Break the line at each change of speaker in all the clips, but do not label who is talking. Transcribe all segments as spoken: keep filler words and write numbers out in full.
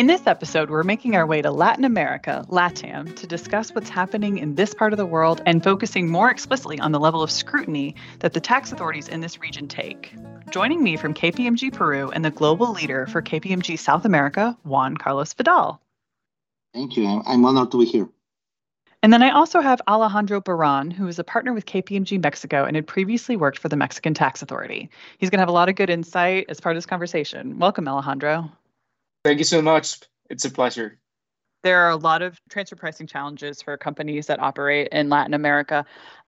In this episode, we're making our way to Latin America, LATAM, to discuss what's happening in this part of the world and focusing more explicitly on the level of scrutiny that the tax authorities in this region take. Joining me from K P M G Peru and the global leader for K P M G South America, Juan Carlos Vidal.
Thank you. I'm honored to be here.
And then I also have Alejandro Baran, who is a partner with K P M G Mexico and had previously worked for the Mexican Tax Authority. He's going to have a lot of good insight as part of this conversation. Welcome, Alejandro.
Thank you so much. It's a pleasure.
There are a lot of transfer pricing challenges for companies that operate in Latin America.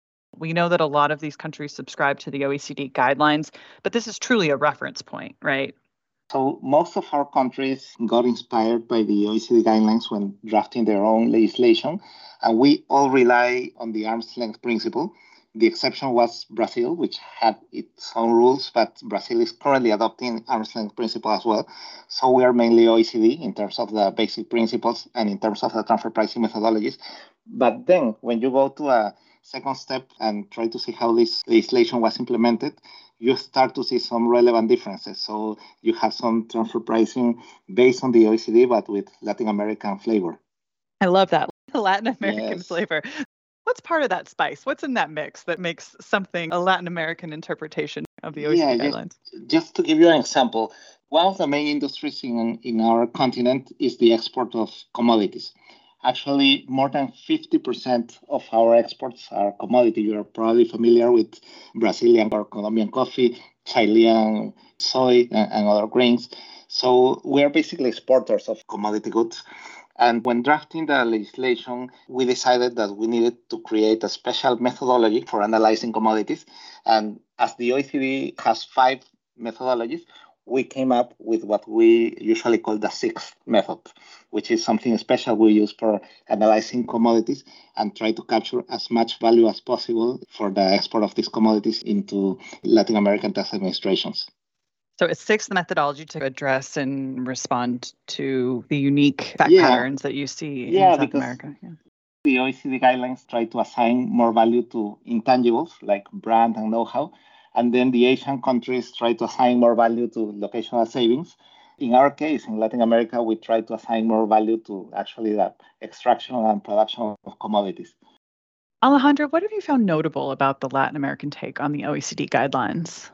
We know that a lot of these countries subscribe to the O E C D guidelines, but this is truly a reference point, right?
So most of our countries got inspired by the O E C D guidelines when drafting their own legislation, and we all rely on the arm's length principle. The exception was Brazil, which had its own rules, but Brazil is currently adopting arm's length principle as well. So we are mainly O E C D in terms of the basic principles and in terms of the transfer pricing methodologies. But then when you go to a second step and try to see how this legislation was implemented, you start to see some relevant differences. So you have some transfer pricing based on the O E C D, but with Latin American flavor.
I love that. Latin American
Yes.
flavor. What's part of that spice? What's in that mix that makes something a Latin American interpretation of the O E C D
Yeah,
guidelines?
just, just to give you an example, one of the main industries in, in our continent is the export of commodities. Actually, more than fifty percent of our exports are commodity. You're probably familiar with Brazilian or Colombian coffee, Chilean soy, and, and other grains. So we're basically exporters of commodity goods. And when drafting the legislation, we decided that we needed to create a special methodology for analyzing commodities. And as the O E C D has five methodologies, we came up with what we usually call the sixth method, which is something special we use for analyzing commodities and try to capture as much value as possible for the export of these commodities into Latin American tax administrations.
So a sixth methodology to address and respond to the unique fact
Yeah.
patterns that you see
Yeah,
in South
because
America. Yeah.
The O E C D guidelines try to assign more value to intangibles like brand and know-how. And then the Asian countries try to assign more value to locational savings. In our case, in Latin America, we try to assign more value to actually the extraction and production of commodities.
Alejandro, what have you found notable about the Latin American take on the O E C D guidelines?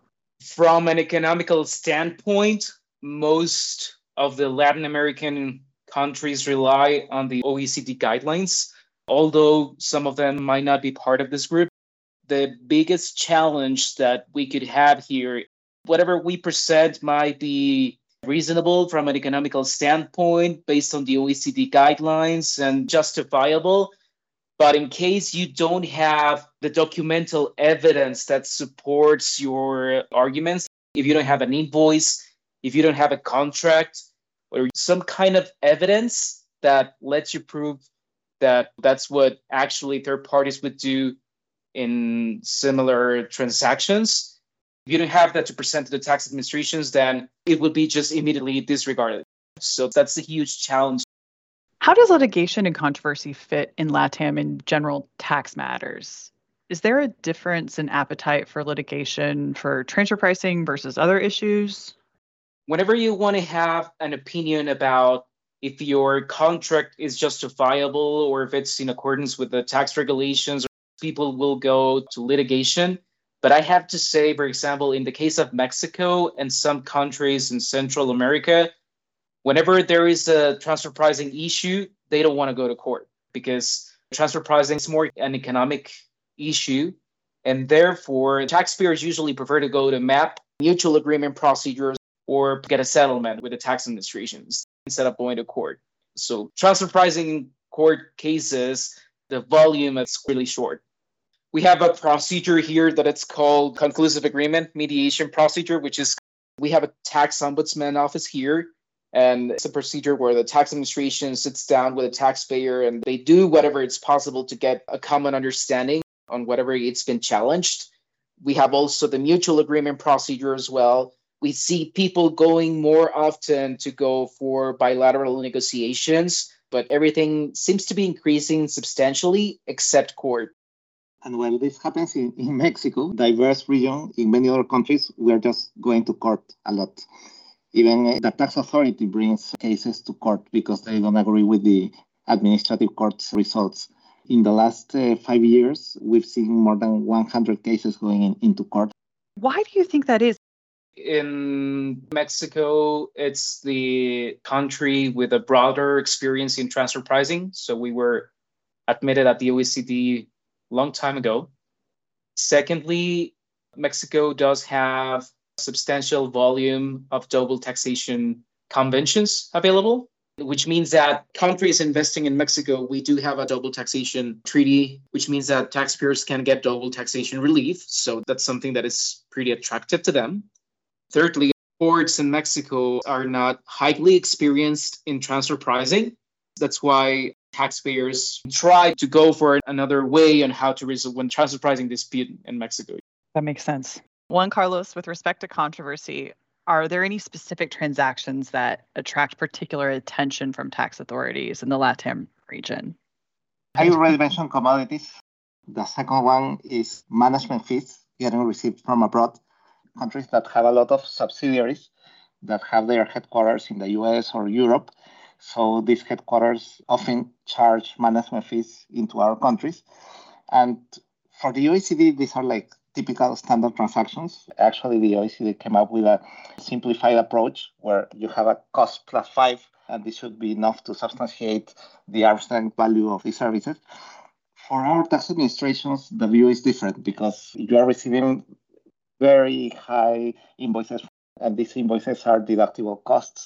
From an economical standpoint, most of the Latin American countries rely on the O E C D guidelines, although some of them might not be part of this group. The biggest challenge that we could have here, whatever we present might be reasonable from an economical standpoint based on the O E C D guidelines and justifiable. But in case you don't have the documental evidence that supports your arguments, if you don't have an invoice, if you don't have a contract, or some kind of evidence that lets you prove that that's what actually third parties would do in similar transactions, if you don't have that to present to the tax administrations, then it would be just immediately disregarded. So that's a huge challenge.
How does litigation and controversy fit in LATAM in general tax matters? Is there a difference in appetite for litigation for transfer pricing versus other issues?
Whenever you want to have an opinion about if your contract is justifiable or if it's in accordance with the tax regulations, people will go to litigation. But I have to say, for example, in the case of Mexico and some countries in Central America, whenever there is a transfer pricing issue, they don't want to go to court because transfer pricing is more an economic issue. And therefore, taxpayers usually prefer to go to M A P, mutual agreement procedures, or get a settlement with the tax administrations instead of going to court. So transfer pricing court cases, the volume is really short. We have a procedure here that it's called conclusive agreement mediation procedure, which is we have a tax ombudsman office here. And it's a procedure where the tax administration sits down with a taxpayer and they do whatever it's possible to get a common understanding on whatever it's been challenged. We have also the mutual agreement procedure as well. We see people going more often to go for bilateral negotiations, but everything seems to be increasing substantially except court.
And while this happens in, in Mexico, diverse region, in many other countries, we are just going to court a lot. Even the tax authority brings cases to court because they don't agree with the administrative court's results. In the last uh, five years, we've seen more than one hundred cases going in, into court.
Why do you think that is?
In Mexico, it's the country with a broader experience in transfer pricing. So we were admitted at the O E C D a long time ago. Secondly, Mexico does have substantial volume of double taxation conventions available, which means that countries investing in Mexico, we do have a double taxation treaty, which means that taxpayers can get double taxation relief. So that's something that is pretty attractive to them. Thirdly, courts in Mexico are not highly experienced in transfer pricing. That's why taxpayers try to go for another way on how to resolve when transfer pricing dispute in Mexico.
That makes sense. Juan Carlos, with respect to controversy, are there any specific transactions that attract particular attention from tax authorities in the LATAM region?
I already mentioned commodities. The second one is management fees getting received from abroad. Countries that have a lot of subsidiaries that have their headquarters in the U S or Europe. So these headquarters often charge management fees into our countries. And for the O E C D, these are like typical standard transactions. Actually, the O E C D came up with a simplified approach where you have a cost plus five, and this should be enough to substantiate the arm's length value of the services. For our tax administrations, the view is different because you are receiving very high invoices, and these invoices are deductible costs.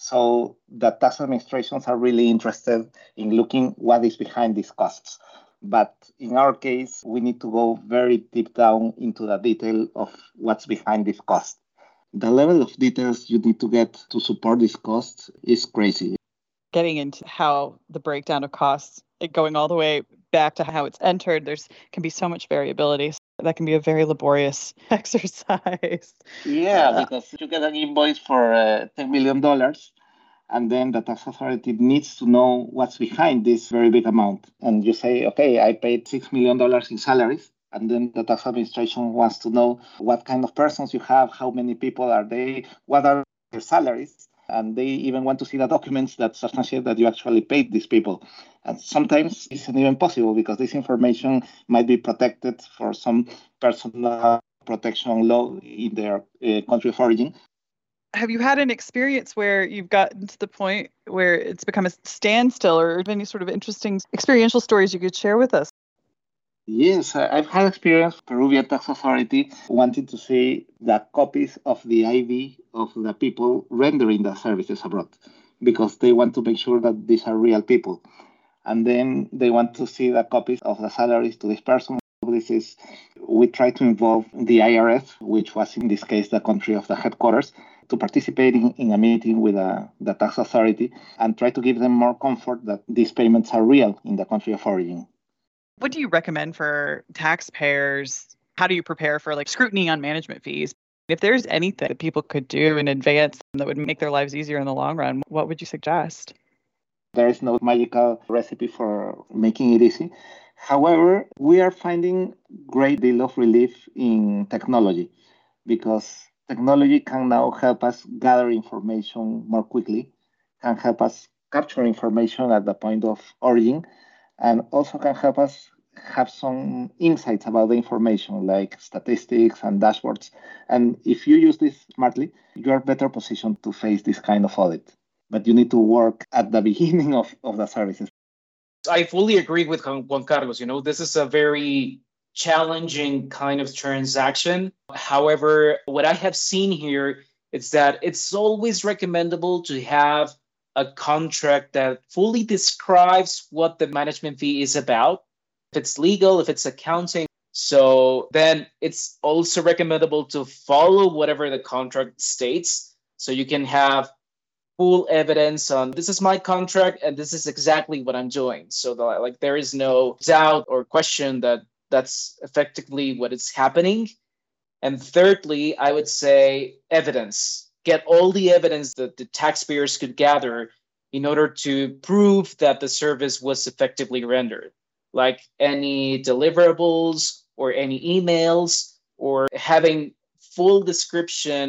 So the tax administrations are really interested in looking what is behind these costs. But in our case, we need to go very deep down into the detail of what's behind this cost. The level of details you need to get to support these costs is crazy.
Getting into how the breakdown of costs, going all the way back to how it's entered, there's can be so much variability. That can be a very laborious exercise.
Yeah, uh, because you get an invoice for uh, ten million dollars, and then the tax authority needs to know what's behind this very big amount. And you say, okay, I paid six million dollars in salaries. And then the tax administration wants to know what kind of persons you have, how many people are they, what are their salaries. And they even want to see the documents that substantiate that you actually paid these people. And sometimes it's not even possible because this information might be protected for some personal protection law in their uh, country of origin.
Have you had an experience where you've gotten to the point where it's become a standstill, or any sort of interesting experiential stories you could share with us?
Yes, I've had experience. Peruvian Tax Authority wanted to see the copies of the I D of the people rendering the services abroad because they want to make sure that these are real people. And then they want to see the copies of the salaries to this person. This is, we try to involve the I R S, which was in this case the country of the headquarters, to participate in, in a meeting with uh, the tax authority and try to give them more comfort that these payments are real in the country of origin.
What do you recommend for taxpayers? How do you prepare for like scrutiny on management fees? If there's anything that people could do in advance that would make their lives easier in the long run, what would you suggest?
There is no magical recipe for making it easy. However, we are finding great deal of relief in technology because technology can now help us gather information more quickly, can help us capture information at the point of origin, and also can help us have some insights about the information like statistics and dashboards. And if you use this smartly, you are better positioned to face this kind of audit. But you need to work at the beginning of, of the services.
I fully agree with Juan Carlos. You know, this is a very challenging kind of transaction. However, what I have seen here is that it's always recommendable to have a contract that fully describes what the management fee is about. If it's legal, if it's accounting. So then it's also recommendable to follow whatever the contract states. So you can have full evidence on this is my contract and this is exactly what I'm doing. So the, like there is no doubt or question that that's effectively what is happening. And thirdly, I would say evidence. Get all the evidence that the taxpayers could gather in order to prove that the service was effectively rendered, like any deliverables or any emails or having full description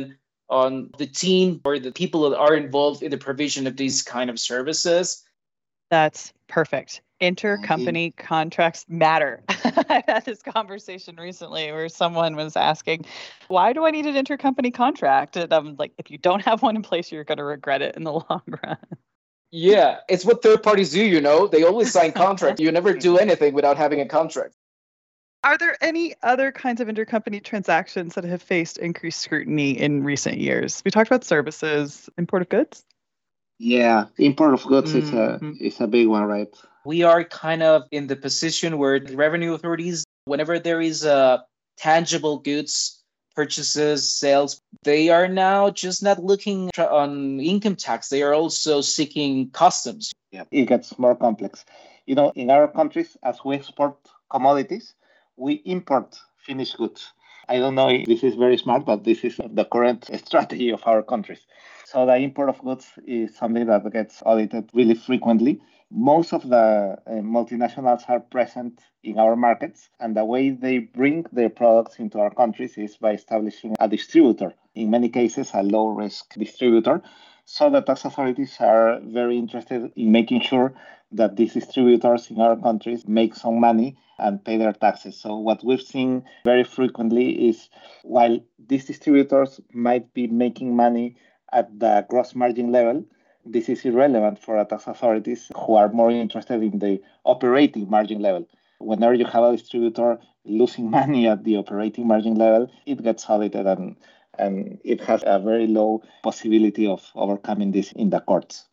on the team or the people that are involved in the provision of these kind of services.
That's perfect. Intercompany contracts matter. I had this conversation recently where someone was asking, why do I need an intercompany contract? And I'm like, if you don't have one in place, you're going to regret it in the long run.
Yeah, it's what third parties do, you know? They always sign contracts. You never do anything without having a contract.
Are there any other kinds of intercompany transactions that have faced increased scrutiny in recent years? We talked about services, import of goods.
Yeah, import of goods mm-hmm. is a is a big one, right?
We are kind of in the position where the revenue authorities, whenever there is a tangible goods purchases, sales, they are now just not looking on income tax. They are also seeking customs.
Yeah, it gets more complex. You know, in our countries, as we export commodities, we import finished goods. I don't know if this is very smart, but this is the current strategy of our countries. So the import of goods is something that gets audited really frequently. Most of the uh, multinationals are present in our markets, and the way they bring their products into our countries is by establishing a distributor, in many cases a low-risk distributor. So the tax authorities are very interested in making sure that these distributors in our countries make some money and pay their taxes. So what we've seen very frequently is while these distributors might be making money at the gross margin level, this is irrelevant for the tax authorities who are more interested in the operating margin level. Whenever you have a distributor losing money at the operating margin level, it gets audited and, and it has a very low possibility of overcoming this in the courts.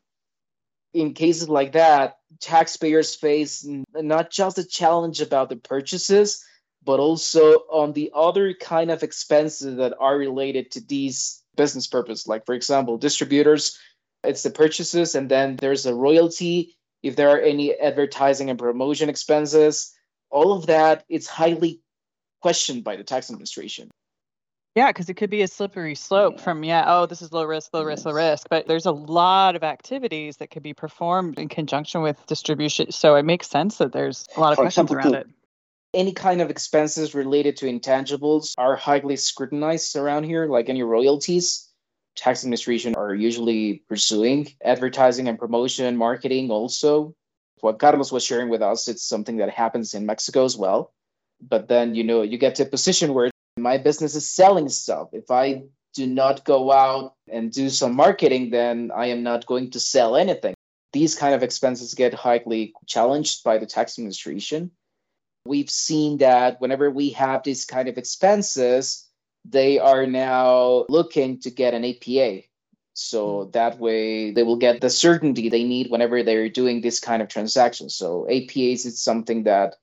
In cases like that, taxpayers face not just a challenge about the purchases, but also on the other kind of expenses that are related to these business purpose. Like, for example, distributors, it's the purchases, and then there's a royalty. If there are any advertising and promotion expenses, all of that, it's highly questioned by the tax administration.
Yeah, because it could be a slippery slope from, yeah, oh, this is low risk, low risk, low risk. But there's a lot of activities that could be performed in conjunction with distribution. So it makes sense that there's a lot of
For
questions
example,
around
to-
it.
Any kind of expenses related to intangibles are highly scrutinized around here, like any royalties. Tax administration are usually pursuing advertising and promotion, marketing also. What Carlos was sharing with us, it's something that happens in Mexico as well. But then, you know, you get to a position where my business is selling stuff. If I do not go out and do some marketing, then I am not going to sell anything. These kind of expenses get highly challenged by the tax administration. We've seen that whenever we have these kind of expenses, they are now looking to get an A P A. So that way they will get the certainty they need whenever they're doing this kind of transactions. So A P As is something that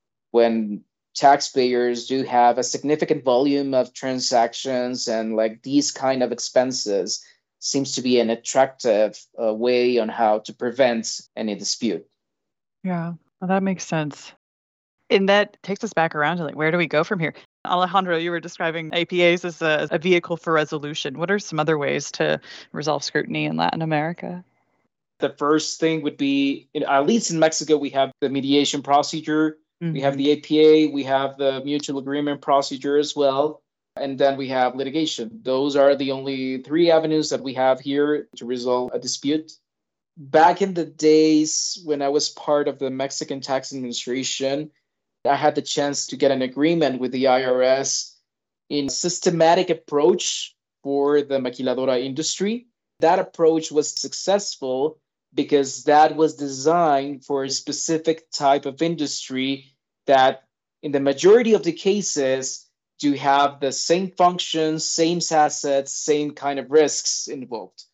when taxpayers do have a significant volume of transactions and like these kind of expenses seems to be an attractive uh, way on how to prevent any dispute.
Yeah, well, that makes sense. And that takes us back around to like, where do we go from here? Alejandro, you were describing A P As as a, a vehicle for resolution. What are some other ways to resolve scrutiny in Latin America?
The first thing would be, at least in Mexico, we have the mediation procedure. Mm-hmm. We have the A P A, we have the mutual agreement procedure as well, and then we have litigation. Those are the only three avenues that we have here to resolve a dispute. Back in the days when I was part of the Mexican tax administration, I had the chance to get an agreement with the I R S in a systematic approach for the maquiladora industry. That approach was successful because that was designed for a specific type of industry that in the majority of the cases do have the same functions, same assets, same kind of risks involved.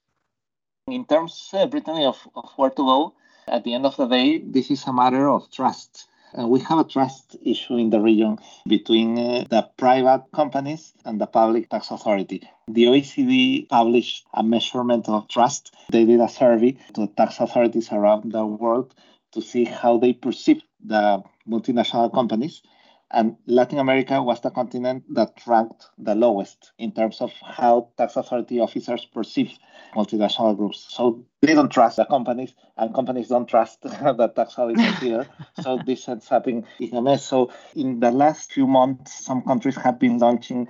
In terms, uh, Brittany, of, of where to go, at the end of the day, this is a matter of trust. Uh, we have a trust issue in the region between uh, the private companies and the public tax authority. The O E C D published a measurement of trust. They did a survey to tax authorities around the world to see how they perceive the multinational companies. And Latin America was the continent that ranked the lowest in terms of how tax authority officers perceive multinational groups. So they don't trust the companies, and companies don't trust the tax auditors either. So this ends up in, in a mess. So in the last few months, some countries have been launching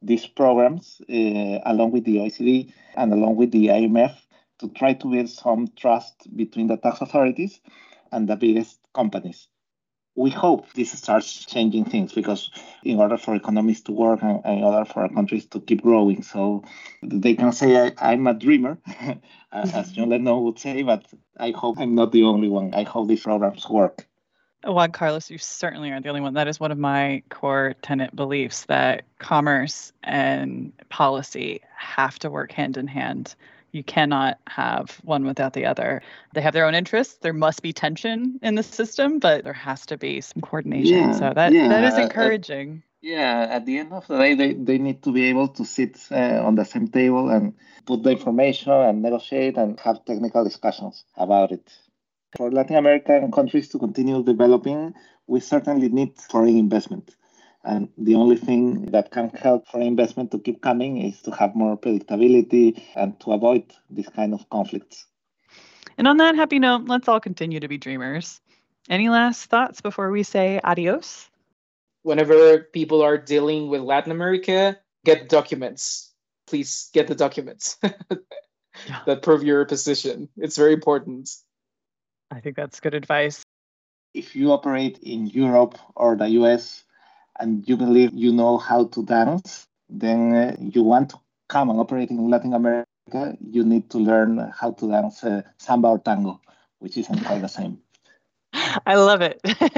these programs uh, along with the O E C D and along with the I M F to try to build some trust between the tax authorities and the biggest companies. We hope this starts changing things because in order for economies to work and in order for our countries to keep growing, so they can say I, I'm a dreamer, as John Lennon would say, but I hope I'm not the only one. I hope these programs work.
Juan Carlos, you certainly aren't the only one. That is one of my core tenet beliefs, that commerce and policy have to work hand in hand. You cannot have one without the other. They have their own interests. There must be tension in the system, but there has to be some coordination.
Yeah,
so that,
yeah,
that is
uh,
encouraging.
Uh, yeah, at the end of the day, they, they need to be able to sit uh, on the same table and put the information and negotiate and have technical discussions about it. For Latin American countries to continue developing, we certainly need foreign investment. And the only thing that can help foreign investment to keep coming is to have more predictability and to avoid this kind of conflicts.
And on that happy note, let's all continue to be dreamers. Any last thoughts before we say adios?
Whenever people are dealing with Latin America, get documents. Please get the documents that prove your position. It's very important.
I think that's good advice.
If you operate in Europe or the U S and you believe you know how to dance, then uh, you want to come and operate in Latin America, you need to learn how to dance uh, samba or tango, which isn't quite the same.
I love it.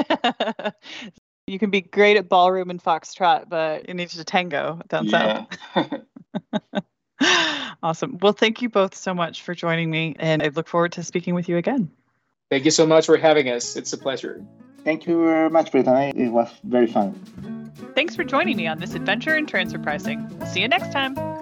You can be great at ballroom and foxtrot, but you need to tango down
yeah.
south. Awesome. Well, thank you both so much for joining me, and I look forward to speaking with you again.
Thank you so much for having us. It's a pleasure.
Thank you very much, Brittany. It was very fun.
Thanks for joining me on this adventure in transfer pricing. See you next time.